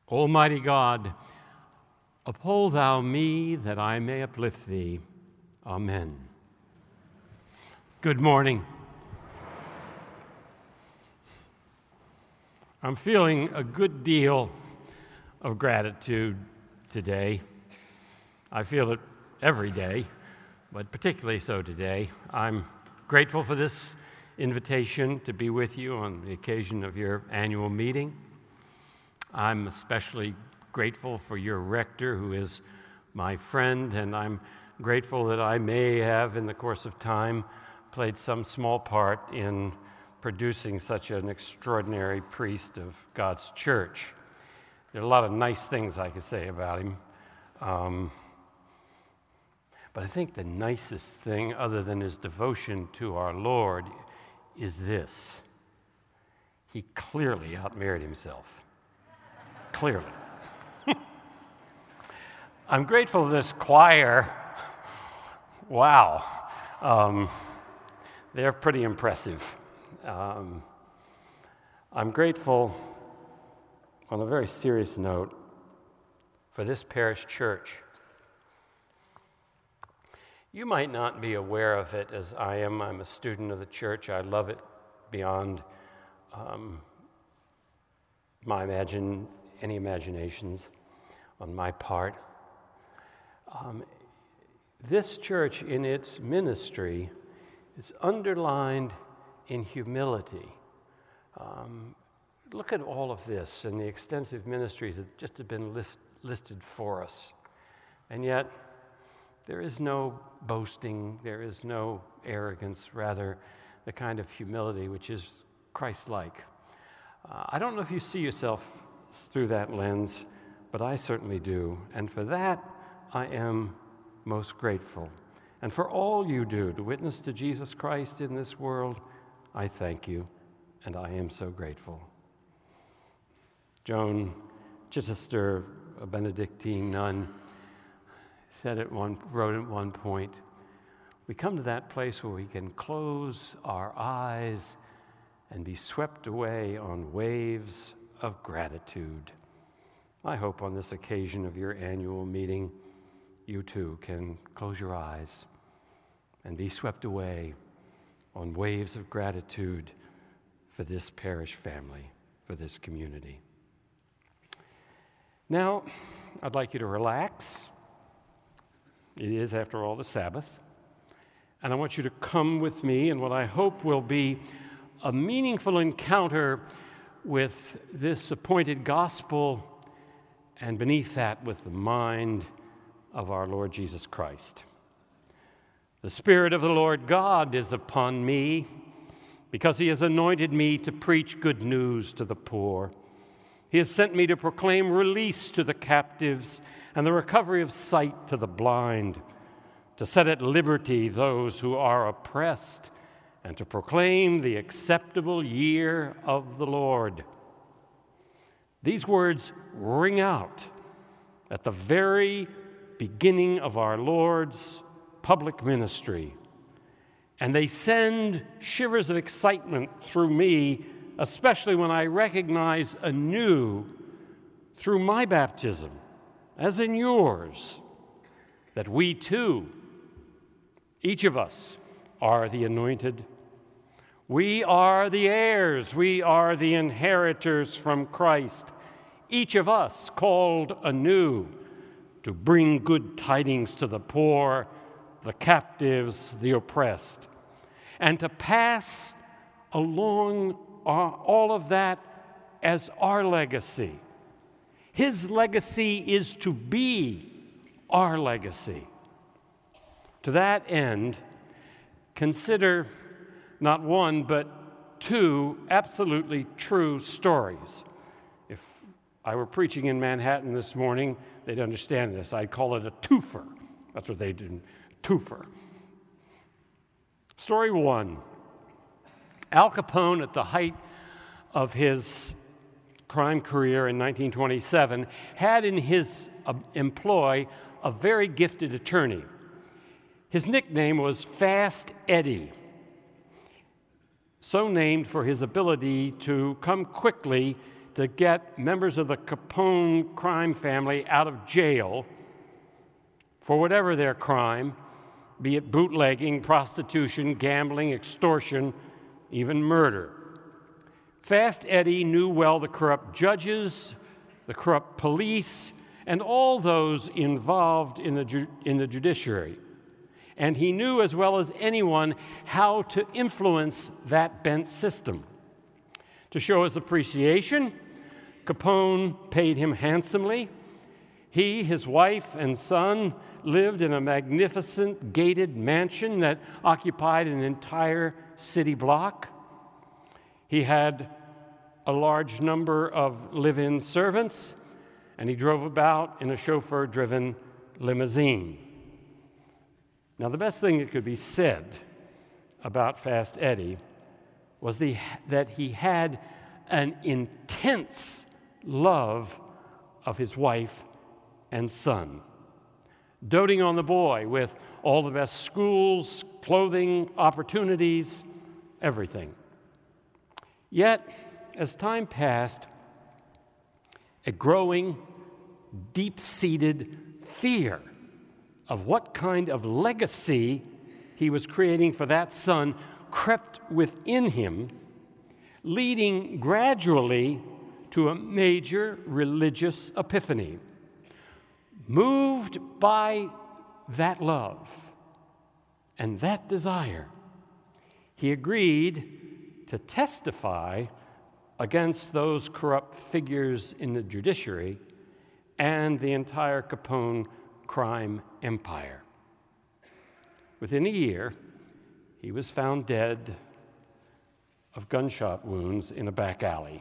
Almighty God, uphold thou me that I may uplift thee. Amen. Good morning. I'm feeling a good deal of gratitude today. I feel it every day, but particularly so today. I'm grateful for this invitation to be with you on the occasion of your annual meeting. I'm especially grateful for your rector, who is my friend, and I'm grateful that I may have, in the course of time, played some small part in producing such an extraordinary priest of God's church. There are a lot of nice things I could say about him, but I think the nicest thing, other than his devotion to our Lord, is this: he clearly outmarried himself. Clearly. I'm grateful for this choir. Wow. They're pretty impressive. I'm grateful, on a very serious note, for this parish church. You might not be aware of it as I am. I'm a student of the church. I love it beyond any imaginations on my part. This church, in its ministry, is underlined in humility. Look at all of this and the extensive ministries that just have been listed for us. And yet, there is no boasting, there is no arrogance, rather the kind of humility which is Christ-like. I don't know if you see yourself through that lens, but I certainly do. And for that, I am most grateful. And for all you do to witness to Jesus Christ in this world, I thank you, and I am so grateful. Joan Chittister, a Benedictine nun, wrote at one point, we come to that place where we can close our eyes and be swept away on waves of gratitude. I hope on this occasion of your annual meeting, you too can close your eyes and be swept away on waves of gratitude for this parish family, for this community. Now, I'd like you to relax. It is, after all, the Sabbath. And I want you to come with me in what I hope will be a meaningful encounter with this appointed gospel, and beneath that, with the mind of our Lord Jesus Christ. The Spirit of the Lord God is upon me, because he has anointed me to preach good news to the poor. He has sent me to proclaim release to the captives and the recovery of sight to the blind, to set at liberty those who are oppressed, and to proclaim the acceptable year of the Lord. These words ring out at the very beginning of our Lord's public ministry, and they send shivers of excitement through me, especially when I recognize anew through my baptism, as in yours, that we too, each of us, are the anointed. We are the heirs. We are the inheritors from Christ. Each of us called anew to bring good tidings to the poor, the captives, the oppressed, and to pass along all of that as our legacy. His legacy is to be our legacy. To that end, consider not one, but two absolutely true stories. If I were preaching in Manhattan this morning, they'd understand this. I'd call it a twofer. That's what they do, twofer. Story one. Al Capone, at the height of his crime career in 1927, had in his employ a very gifted attorney. His nickname was Fast Eddie, so named for his ability to come quickly to get members of the Capone crime family out of jail for whatever their crime, be it bootlegging, prostitution, gambling, extortion, even murder. Fast Eddie knew well the corrupt judges, the corrupt police, and all those involved in the judiciary. And he knew as well as anyone how to influence that bent system. To show his appreciation, Capone paid him handsomely. He, his wife, and son lived in a magnificent gated mansion that occupied an entire city block. He had a large number of live-in servants, and he drove about in a chauffeur-driven limousine. Now, the best thing that could be said about Fast Eddie was that he had an intense love of his wife and son, doting on the boy with all the best schools, clothing, opportunities, everything. Yet, as time passed, a growing, deep-seated fear of what kind of legacy he was creating for that son crept within him, leading gradually to a major religious epiphany. Moved by that love and that desire, he agreed to testify against those corrupt figures in the judiciary and the entire Capone crime empire. Within a year, he was found dead of gunshot wounds in a back alley.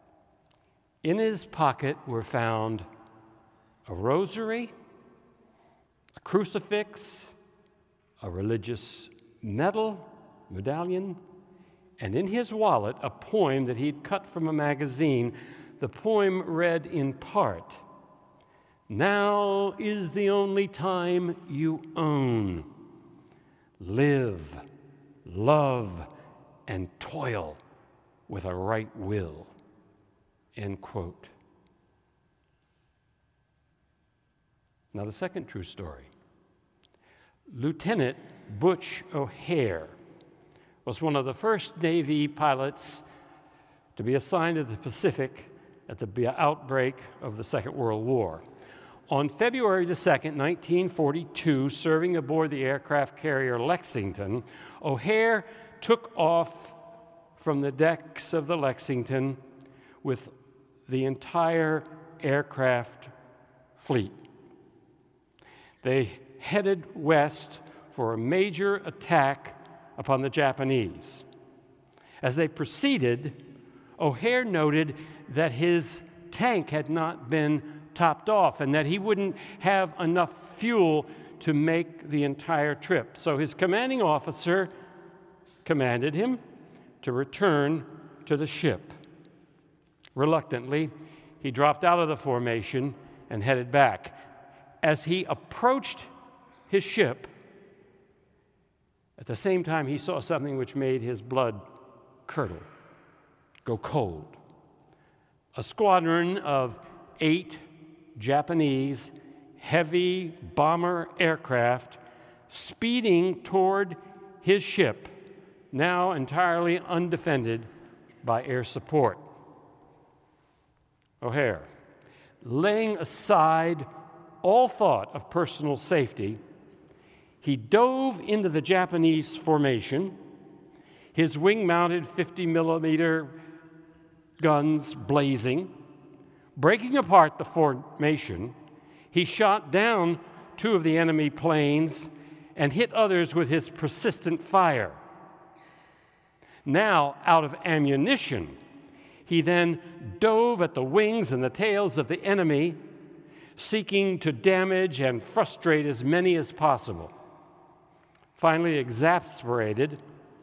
In his pocket were found a rosary, a crucifix, a religious medallion, and in his wallet, a poem that he'd cut from a magazine. The poem read in part, "Now is the only time you own. Live, love, and toil with a right will." End quote. Now, the second true story. Lieutenant Butch O'Hare was one of the first Navy pilots to be assigned to the Pacific at the outbreak of the Second World War. On February the 2nd, 1942, serving aboard the aircraft carrier Lexington, O'Hare took off from the decks of the Lexington with the entire aircraft fleet. They headed west for a major attack upon the Japanese. As they proceeded, O'Hare noted that his tank had not been topped off and that he wouldn't have enough fuel to make the entire trip. So his commanding officer commanded him to return to the ship. Reluctantly, he dropped out of the formation and headed back. As he approached his ship, at the same time, he saw something which made his blood curdle, go cold. A squadron of 8 Japanese heavy bomber aircraft speeding toward his ship, now entirely undefended by air support. O'Hare, laying aside all thought of personal safety, he dove into the Japanese formation, his wing-mounted 50-millimeter guns blazing. Breaking apart the formation, he shot down 2 of the enemy planes and hit others with his persistent fire. Now, out of ammunition, he then dove at the wings and the tails of the enemy, seeking to damage and frustrate as many as possible. Finally, exasperated,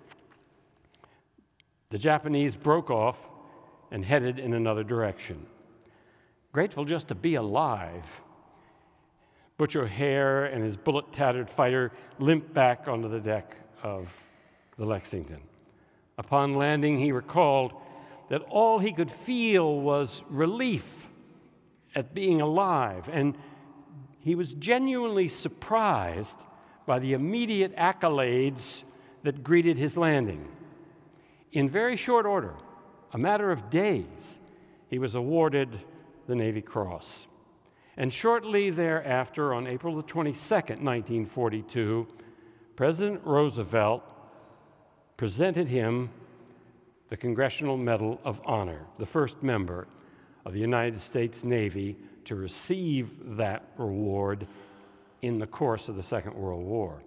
the Japanese broke off and headed in another direction. Grateful just to be alive, Butch O'Hare and his bullet-tattered fighter limped back onto the deck of the Lexington. Upon landing, he recalled that all he could feel was relief at being alive, and he was genuinely surprised by the immediate accolades that greeted his landing. In very short order, a matter of days, he was awarded the Navy Cross. And shortly thereafter, on April the 22nd, 1942, President Roosevelt presented him the Congressional Medal of Honor, the first member of the United States Navy to receive that reward in the course of the Second World War.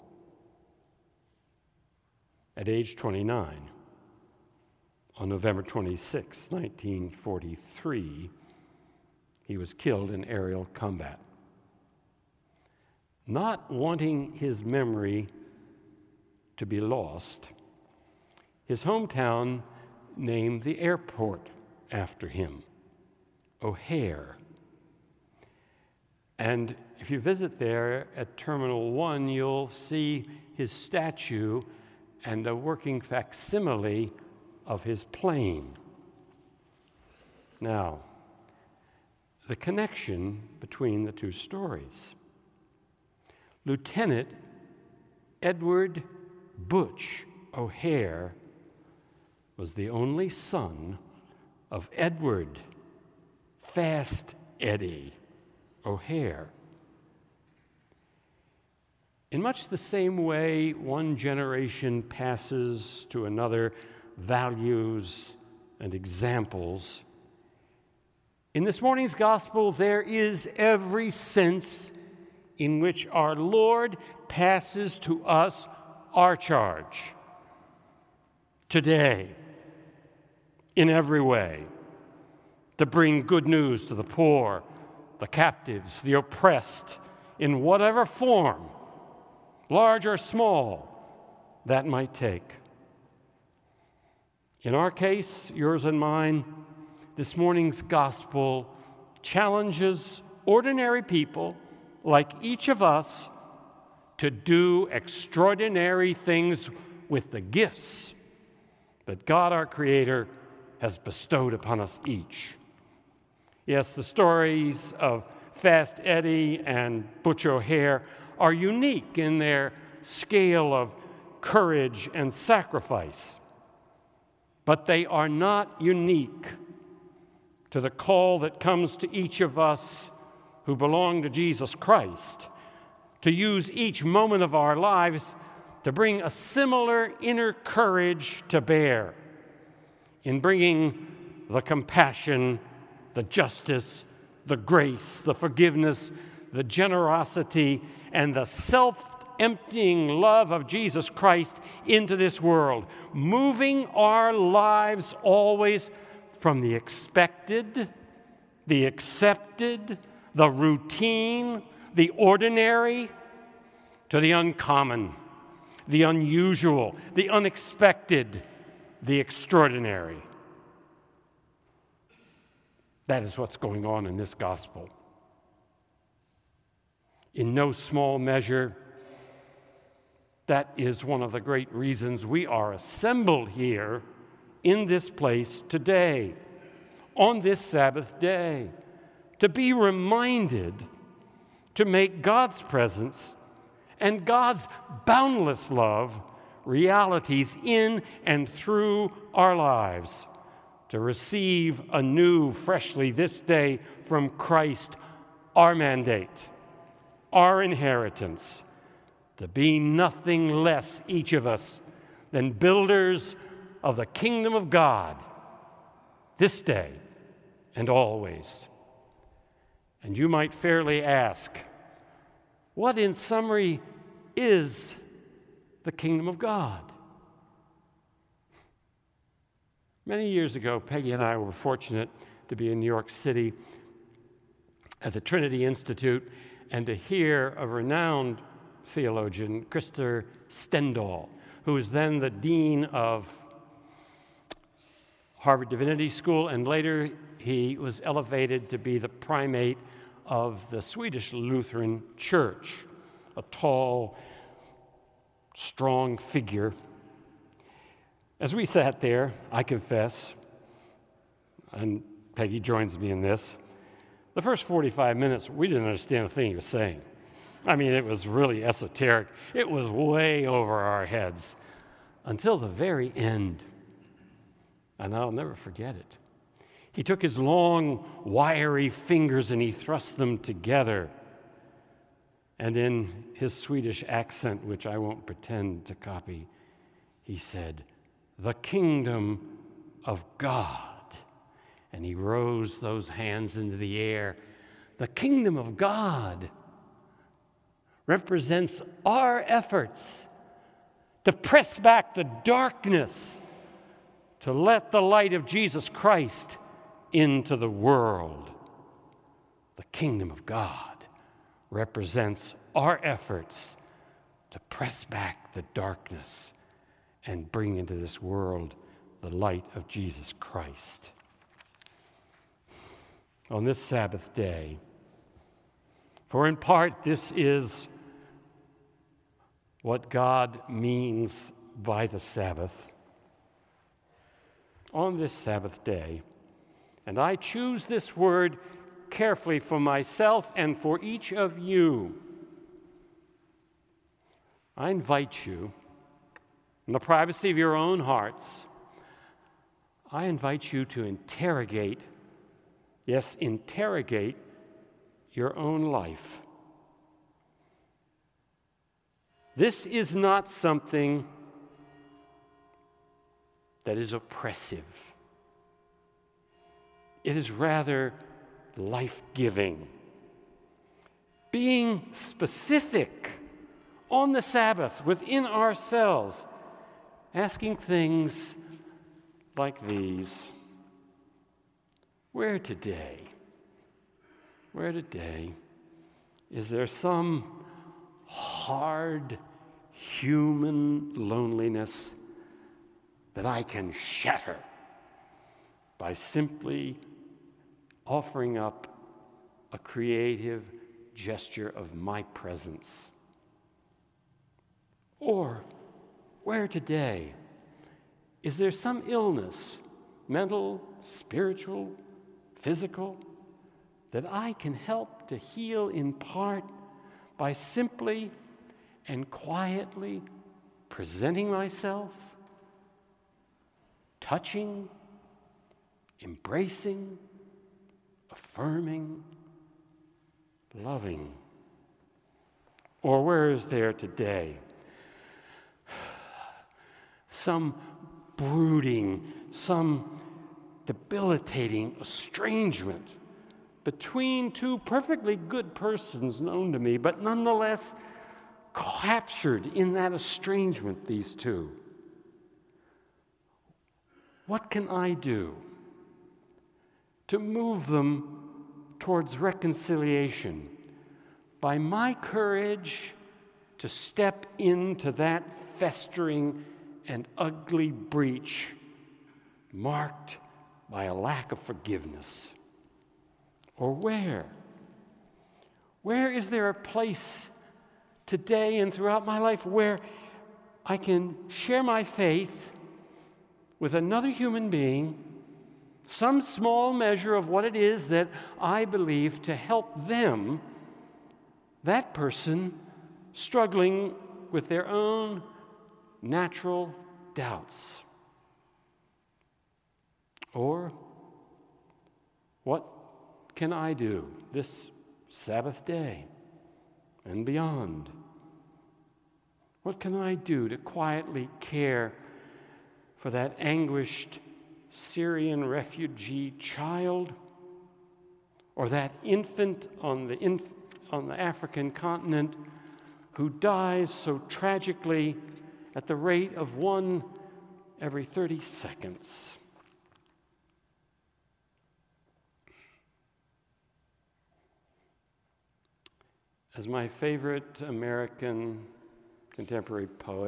At age 29, on November 26, 1943, he was killed in aerial combat. Not wanting his memory to be lost, his hometown named the airport after him, O'Hare. And if you visit there at Terminal 1, you'll see his statue and a working facsimile of his plane. Now, the connection between the two stories. Lieutenant Edward Butch O'Hare was the only son of Edward Fast Eddie O'Hare. In much the same way one generation passes to another values and examples, in this morning's gospel there is every sense in which our Lord passes to us our charge today, in every way, to bring good news to the poor, the captives, the oppressed, in whatever form, large or small, that might take. In our case, yours and mine, this morning's gospel challenges ordinary people like each of us to do extraordinary things with the gifts that God, our Creator, has bestowed upon us each. Yes, the stories of Fast Eddie and Butch O'Hare are unique in their scale of courage and sacrifice, but they are not unique to the call that comes to each of us who belong to Jesus Christ to use each moment of our lives to bring a similar inner courage to bear in bringing the compassion, the justice, the grace, the forgiveness, the generosity, and the self-emptying love of Jesus Christ into this world, moving our lives always from the expected, the accepted, the routine, the ordinary, to the uncommon, the unusual, the unexpected, the extraordinary. That is what's going on in this gospel. In no small measure, that is one of the great reasons we are assembled here in this place today, on this Sabbath day, to be reminded to make God's presence and God's boundless love realities in and through our lives, to receive anew, freshly this day from Christ our mandate, our inheritance, to be nothing less, each of us, than builders of the kingdom of God this day and always. And you might fairly ask, what in summary is the kingdom of God? Many years ago, Peggy and I were fortunate to be in New York City at the Trinity Institute and to hear a renowned theologian, Krister Stendahl, who was then the dean of Harvard Divinity School, and later he was elevated to be the primate of the Swedish Lutheran Church, a tall, strong figure. As we sat there, I confess, and Peggy joins me in this. The first 45 minutes, we didn't understand a thing he was saying. I mean, it was really esoteric. It was way over our heads until the very end. And I'll never forget it. He took his long, wiry fingers and he thrust them together. And in his Swedish accent, which I won't pretend to copy, he said, "The kingdom of God." And he rose those hands into the air. The kingdom of God represents our efforts to press back the darkness, to let the light of Jesus Christ into the world. The kingdom of God represents our efforts to press back the darkness and bring into this world the light of Jesus Christ. On this Sabbath day, for in part this is what God means by the Sabbath. On this Sabbath day, and I choose this word carefully for myself and for each of you, I invite you, in the privacy of your own hearts, I invite you to interrogate your own life. This is not something that is oppressive. It is rather life-giving. Being specific on the Sabbath within ourselves, asking things like these. Where today is there some hard human loneliness that I can shatter by simply offering up a creative gesture of my presence? Or where today is there some illness, mental, spiritual, physical, that I can help to heal in part by simply and quietly presenting myself, touching, embracing, affirming, loving? Or where is there today some brooding, some debilitating estrangement between two perfectly good persons known to me, but nonetheless captured in that estrangement, these two? What can I do to move them towards reconciliation by my courage to step into that festering and ugly breach marked by a lack of forgiveness? Or where is there a place today and throughout my life where I can share my faith with another human being, some small measure of what it is that I believe, to help them, that person struggling with their own natural doubts? Or what can I do this Sabbath day and beyond? What can I do to quietly care for that anguished Syrian refugee child, or that infant on the African continent who dies so tragically at the rate of one every 30 seconds? As my favorite American contemporary poet,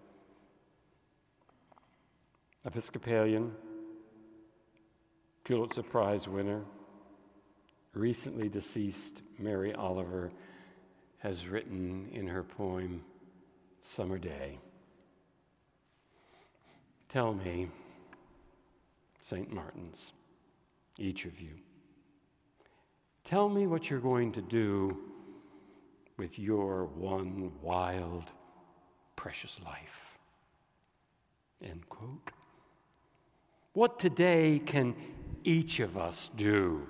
Episcopalian, Pulitzer Prize winner, recently deceased Mary Oliver, has written in her poem, Summer Day, "Tell me, St. Martin's, each of you. Tell me what you're going to do with your one wild, precious life. End quote. What today can each of us do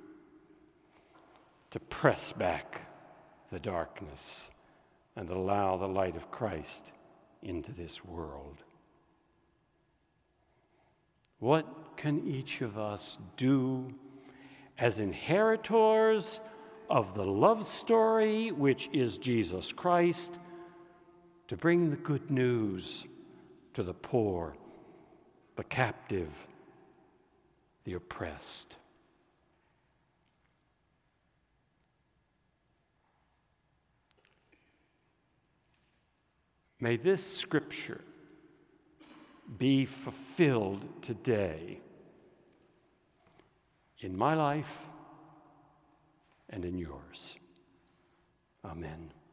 to press back the darkness and allow the light of Christ into this world? What can each of us do as inheritors of the love story which is Jesus Christ to bring the good news to the poor, the captive, the oppressed? May this scripture be fulfilled today in my life and in yours. Amen.